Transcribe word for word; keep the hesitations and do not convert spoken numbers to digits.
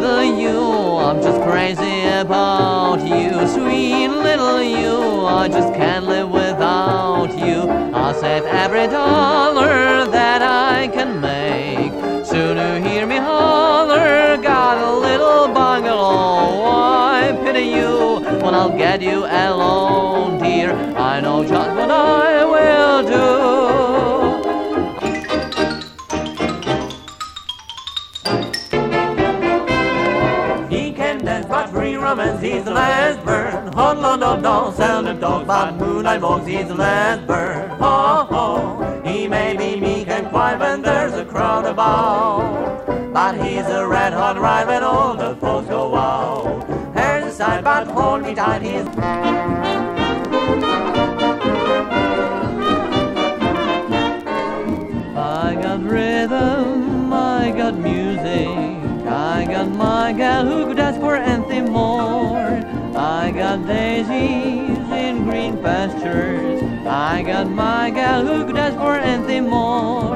little you, I'm just crazy about you. Sweet little you, I just can't live without you. I'll save every dollar that I can make. Soon you hear me holler, got a little bungalow. I pity you when I'll get you alone, dear. I know just what I will do. But free romance, he's the last bird. Hot London don't seldom talk, but moonlight walks, he's the last bird. Ho, ho, he may be meek and quiet when there's a crowd about, but he's a red hot ride when all the folks go out. Here's a side, but hold me tight, he's... I got rhythm, I got music, I got my gal who could ask for anything more. I got daisies in green pastures, I got my gal who could ask for anything more.